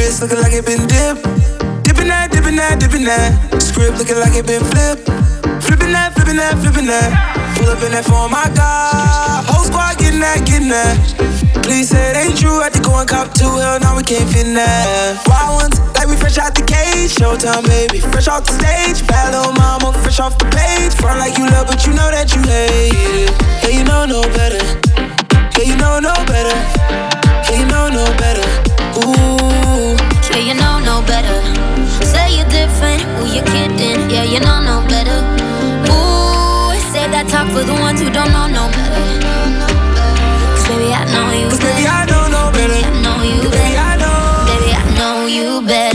wrist looking like it been dipped. Dipping that, dipping that, dipping that. Script looking like it been flipped. Flipping that, flipping that, flipping that. Pull up in that phone, my God. Whole squad getting that, getting that. Please say it ain't true, had to go and cop two. Hell no, we can't fit in that. Wild ones, like we fresh out the cage. Showtime, baby, fresh off the stage. Bad little mama, fresh off the page. Front like you love, but you know that you hate it. Yeah, you know no better. Yeah, you know no better. Yeah, you know no better. Ooh. Yeah, you know no better. Say you're different, who you kidding? Yeah, you know no better. Ooh, save that talk for the ones who don't know no better. Cause baby, I know you better. Baby, I don't know better. Baby, I know you better. Baby, I know. Baby, I know you better.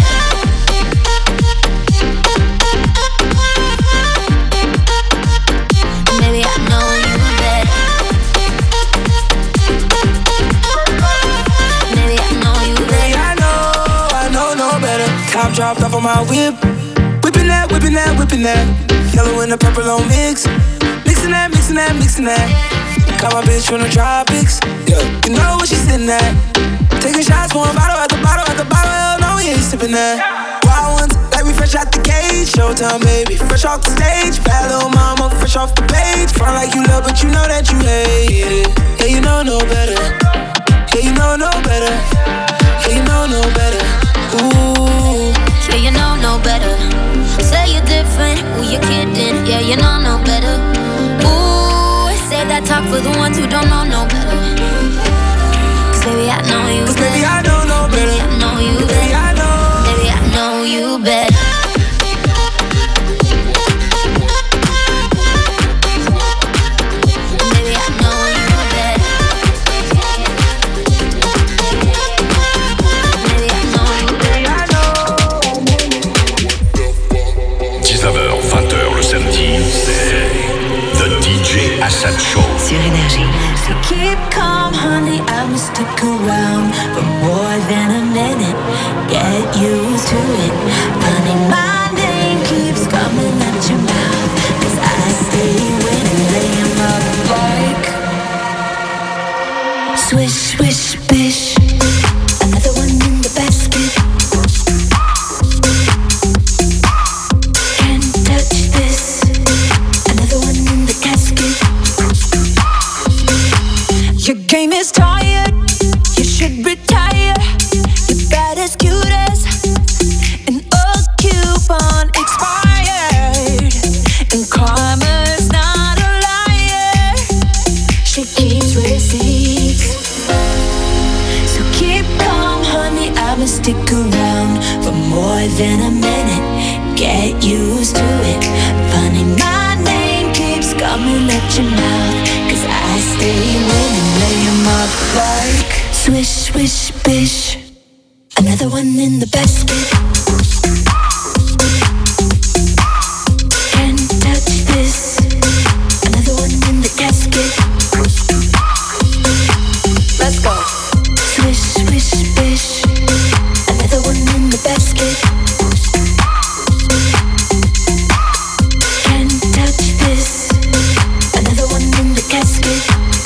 Baby, I know you better. Baby, I know you better. Baby, I know no better. Top dropped off on my whip. Whipping that, whipping that, whipping that. Yellow and the purple on mix. Mixing that, mixing that, mixing that. Got my bitch from the tropics. Yeah, you know what she's sitting at. Taking shots, one bottle at the bottle at the bottle. Hell no, we ain't sipping that. Wild ones, like we fresh out the cage. Showtime, baby, fresh off the stage. Bad little mama, fresh off the page. Front like you love, but you know that you hate it. Yeah, you know no better. Yeah, you know no better. Yeah, you know no better. Ooh. Yeah, you know no better. Say you're different, who you kidding? Yeah, you know no better. Ooh, save that talk for the ones who don't know no better. Cause baby, I know you better. Baby, I don't know better. Baby, I know you better. Baby, I know. Baby, I know you better. Baby, I know you better. Baby, I know you better. 19h, 20h le samedi, c'est The DJ Assad Show sur Énergie. So keep calm, honey, I will stick around for more than a minute. Get used to it. Honey, my name keeps coming at your mouth, cause I stay winning, laying up like swish, swish, bish. Another one in the basket. Can't touch this. Another one in the casket. Your game is tired, you should retire. You're bad as cute as an old coupon expired. And karma's not a liar, she keeps receipts. So keep calm, honey, I will stick around for more than a minute. Get used to it. Funny, my name keeps coming at your mouth, cause I stay winning, lay 'em up like swish, swish, bish. Another one in the basket. Can't touch this. Another one in the casket. Let's go. Swish, swish, bish. Another one in the basket. Can't touch this. Another one in the casket.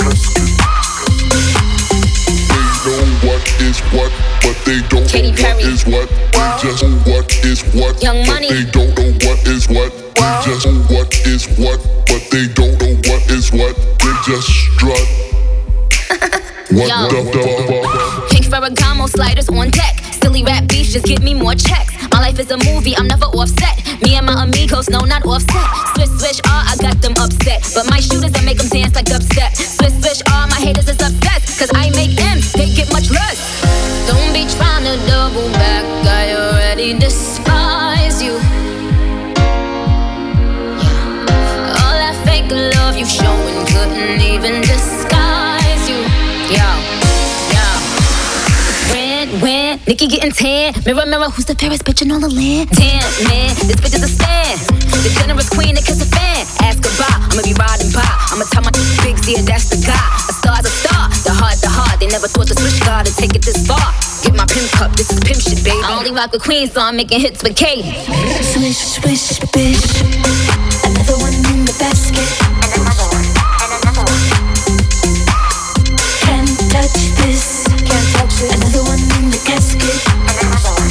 What, but they don't Katy know Perry. what is what. They just know what is what. Young but Money. they don't know what is what. They just know what is what, but they don't know what is what. They just strut. What Yo. the fuck? Pink Ferragamo sliders on deck. Silly rap beats, just give me more checks. My life is a movie, I'm never offset. Me and my amigos, no, not offset. Swish, swish, I got them upset. But my shooters, I make them dance like dubstep. Swish, swish, my haters is obsessed. Cause I make M's, they get much less. Don't be trying to double back, I already despise you. Yeah. All that fake love you showing couldn't even disguise you. When Nikki getting tan, mirror, mirror, who's the fairest bitch in all the land? Damn, man, this bitch is a stand. The generous queen that kiss a fan. Ask goodbye, I'ma be riding by. I'ma tell my big Z, that's the guy. A star's a star, the heart. They never thought the switch guard would take it this far. Get my pimp cup, this is pimp shit, baby. I only rock with queens, so I'm making hits with Katie. Swish, swish, bish. Another one in the basket. And another one. Can't touch this. Can't touch this. Another one in the casket. And another one.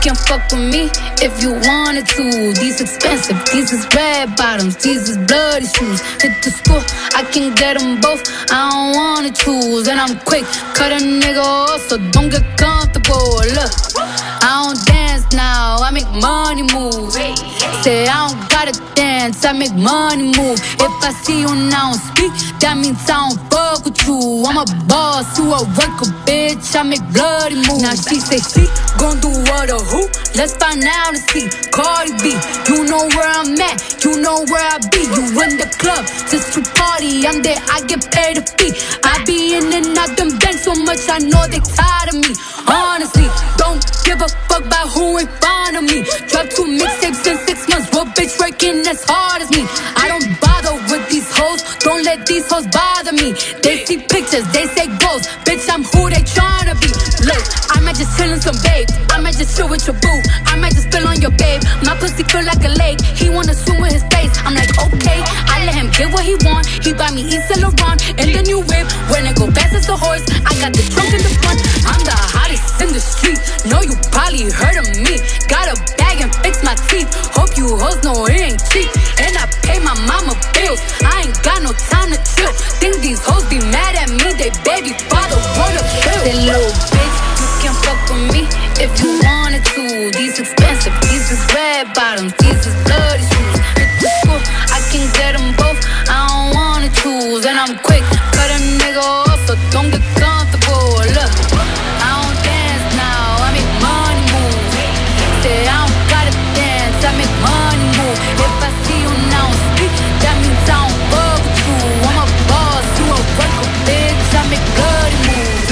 can fuck with me if you wanted to. These expensive, these is red bottoms, these is bloody shoes. Hit the school, I can get them both, I don't wanna choose. And I'm quick, cut a nigga off, so don't get comfortable. Look, I don't dance now, I make money move. Say I don't gotta dance, I make money move. If I see you now speak, that means I don't fuck with you. I'm a boss, you a worker, bitch, I make bloody moves. Now she say she gon' do what or who? Let's find out and see. Cardi B, you know where I'm at, you know where I be. You in the club just to party, I'm there, I get paid a fee. I be in and out them banks so much, I know they tired of me. Honestly, don't give a fuck about who in front of me. Drop 2 mixtapes in 6 months, what bitch working as hard as me? I don't bother with these hoes, don't let these hoes bother me. They see pictures, they say goals, bitch I'm who they tryna be. Look, I might just chill in some babe, I might just chill with your boo, I might just spill on your babe. My pussy feel like a lake, he wanna swim with his face. I'm like okay, I let him get what he want. He buy me Yves Saint Laurent and the new whip. When it go fast as a horse, I got the trunk in the front. I'm the hottest in the street, know you probably heard of me. Got a bag and fix my teeth, hope you hoes know it ain't cheap. And I pay my mama bills, I ain't got no time to chill. Think these hoes be mad at me, they baby father wanna kill. That little bitch, you can fuck with me if you wanted to. These expensive, these is red bottoms, these is blood